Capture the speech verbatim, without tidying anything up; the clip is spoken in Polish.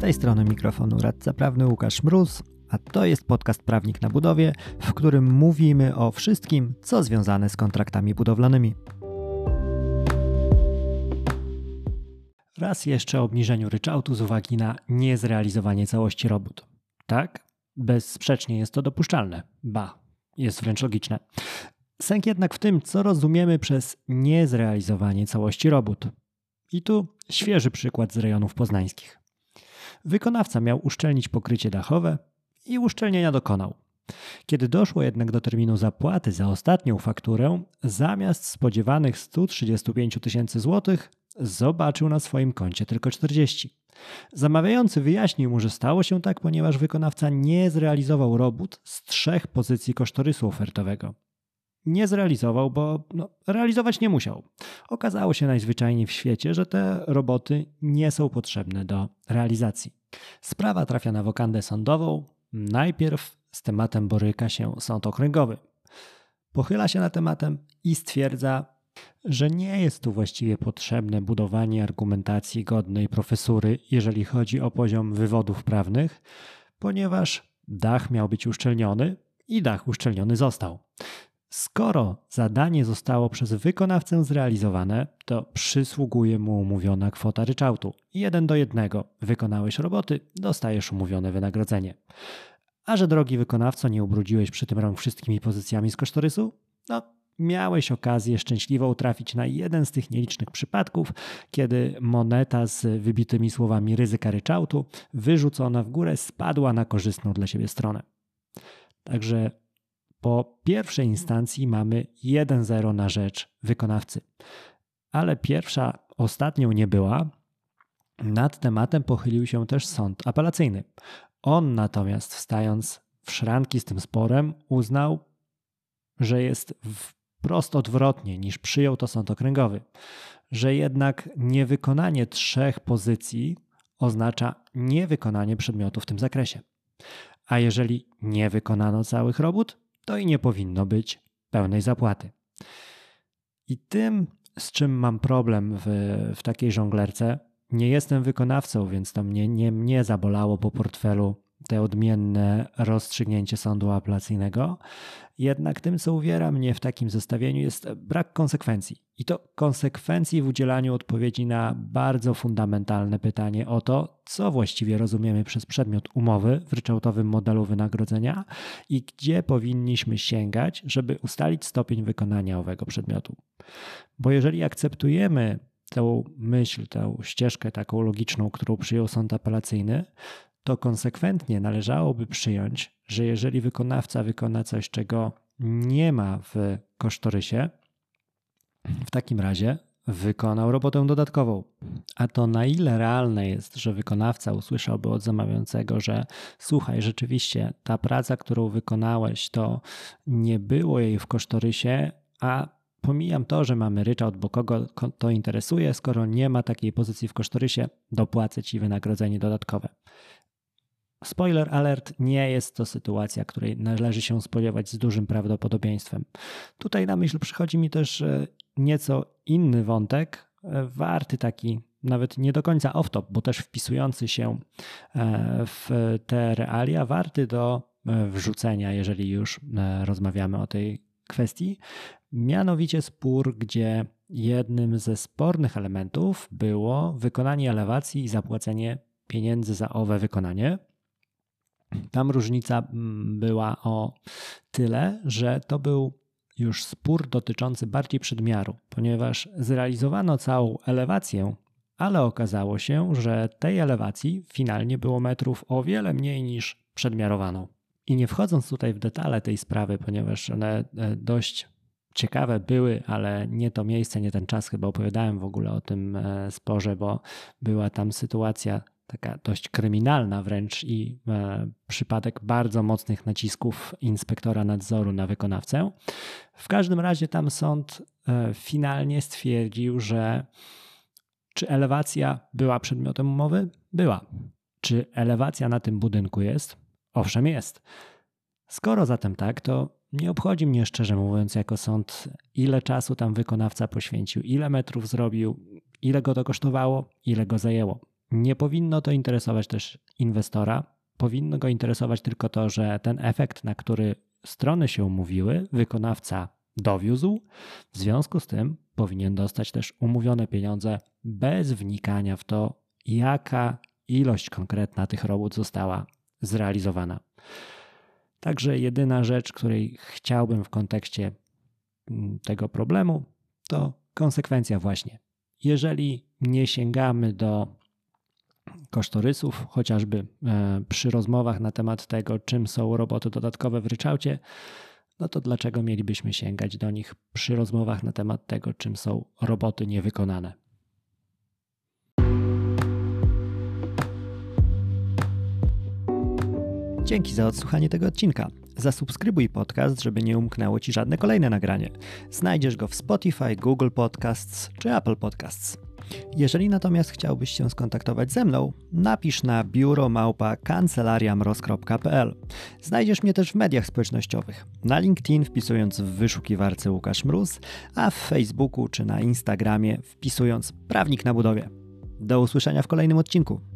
tej strony mikrofonu radca prawny Łukasz Mróz, a to jest podcast Prawnik na budowie, w którym mówimy o wszystkim, co związane z kontraktami budowlanymi. Raz jeszcze o obniżeniu ryczałtu z uwagi na niezrealizowanie całości robót. Tak, bezsprzecznie jest to dopuszczalne. Ba, jest wręcz logiczne. Sęk jednak w tym, co rozumiemy przez niezrealizowanie całości robót. I tu świeży przykład z rejonów poznańskich. Wykonawca miał uszczelnić pokrycie dachowe i uszczelnienia dokonał. Kiedy doszło jednak do terminu zapłaty za ostatnią fakturę, zamiast spodziewanych stu trzydziestu pięciu tysięcy złotych zobaczył na swoim koncie tylko czterdzieści. Zamawiający wyjaśnił mu, że stało się tak, ponieważ wykonawca nie zrealizował robót z trzech pozycji kosztorysu ofertowego. Nie zrealizował, bo no, realizować nie musiał. Okazało się najzwyczajniej w świecie, że te roboty nie są potrzebne do realizacji. Sprawa trafia na wokandę sądową. Najpierw z tematem boryka się sąd okręgowy. Pochyla się nad tematem i stwierdza, że nie jest tu właściwie potrzebne budowanie argumentacji godnej profesury, jeżeli chodzi o poziom wywodów prawnych, ponieważ dach miał być uszczelniony i dach uszczelniony został. Skoro zadanie zostało przez wykonawcę zrealizowane, to przysługuje mu umówiona kwota ryczałtu. Jeden do jednego. Wykonałeś roboty, dostajesz umówione wynagrodzenie. A że drogi wykonawco nie ubrudziłeś przy tym rąk wszystkimi pozycjami z kosztorysu? No, miałeś okazję szczęśliwą trafić na jeden z tych nielicznych przypadków, kiedy moneta z wybitymi słowami ryzyka ryczałtu wyrzucona w górę spadła na korzystną dla siebie stronę. Także po pierwszej instancji mamy jeden zero na rzecz wykonawcy. Ale pierwsza ostatnią nie była. Nad tematem pochylił się też sąd apelacyjny. On natomiast, wstając w szranki z tym sporem, uznał, że jest wprost odwrotnie niż przyjął to sąd okręgowy. Że jednak niewykonanie trzech pozycji oznacza niewykonanie przedmiotu w tym zakresie. A jeżeli nie wykonano całych robót, to i nie powinno być pełnej zapłaty. I tym, z czym mam problem w, w takiej żonglerce, nie jestem wykonawcą, więc to mnie nie mnie zabolało po portfelu te odmienne rozstrzygnięcie sądu apelacyjnego. Jednak tym, co uwiera mnie w takim zestawieniu, jest brak konsekwencji. I to konsekwencji w udzielaniu odpowiedzi na bardzo fundamentalne pytanie o to, co właściwie rozumiemy przez przedmiot umowy w ryczałtowym modelu wynagrodzenia i gdzie powinniśmy sięgać, żeby ustalić stopień wykonania owego przedmiotu. Bo jeżeli akceptujemy tę myśl, tę ścieżkę taką logiczną, którą przyjął sąd apelacyjny, to konsekwentnie należałoby przyjąć, że jeżeli wykonawca wykona coś, czego nie ma w kosztorysie, w takim razie wykonał robotę dodatkową. A to na ile realne jest, że wykonawca usłyszałby od zamawiającego, że słuchaj, rzeczywiście ta praca, którą wykonałeś, to nie było jej w kosztorysie, a pomijam to, że mamy ryczałt, bo kogo to interesuje, skoro nie ma takiej pozycji w kosztorysie, dopłacę ci wynagrodzenie dodatkowe. Spoiler alert, nie jest to sytuacja, której należy się spodziewać z dużym prawdopodobieństwem. Tutaj na myśl przychodzi mi też nieco inny wątek, warty taki nawet nie do końca off-top, bo też wpisujący się w te realia, warty do wrzucenia, jeżeli już rozmawiamy o tej kwestii. Mianowicie spór, gdzie jednym ze spornych elementów było wykonanie elewacji i zapłacenie pieniędzy za owe wykonanie. Tam różnica była o tyle, że to był już spór dotyczący bardziej przedmiaru, ponieważ zrealizowano całą elewację, ale okazało się, że tej elewacji finalnie było metrów o wiele mniej niż przedmiarowano. I nie wchodząc tutaj w detale tej sprawy, ponieważ one dość ciekawe były, ale nie to miejsce, nie ten czas, chyba opowiadałem w ogóle o tym sporze, bo była tam sytuacja taka dość kryminalna wręcz i e, przypadek bardzo mocnych nacisków inspektora nadzoru na wykonawcę. W każdym razie tam sąd e, finalnie stwierdził, że czy elewacja była przedmiotem umowy? Była. Czy elewacja na tym budynku jest? Owszem, jest. Skoro zatem tak, to nie obchodzi mnie, szczerze mówiąc, jako sąd, ile czasu tam wykonawca poświęcił, ile metrów zrobił, ile go to kosztowało, ile go zajęło. Nie powinno to interesować też inwestora. Powinno go interesować tylko to, że ten efekt, na który strony się umówiły, wykonawca dowiózł. W związku z tym powinien dostać też umówione pieniądze bez wnikania w to, jaka ilość konkretna tych robót została zrealizowana. Także jedyna rzecz, której chciałbym w kontekście tego problemu, to konsekwencja właśnie. Jeżeli nie sięgamy do kosztorysów, chociażby przy rozmowach na temat tego, czym są roboty dodatkowe w ryczałcie, no to dlaczego mielibyśmy sięgać do nich przy rozmowach na temat tego, czym są roboty niewykonane? Dzięki za odsłuchanie tego odcinka. Zasubskrybuj podcast, żeby nie umknęło Ci żadne kolejne nagranie. Znajdziesz go w Spotify, Google Podcasts czy Apple Podcasts. Jeżeli natomiast chciałbyś się skontaktować ze mną, napisz na biuro małpa kancelariamroz kropka p l. Znajdziesz mnie też w mediach społecznościowych. Na LinkedIn wpisując w wyszukiwarce Łukasz Mróz, a w Facebooku czy na Instagramie wpisując Prawnik na budowie. Do usłyszenia w kolejnym odcinku.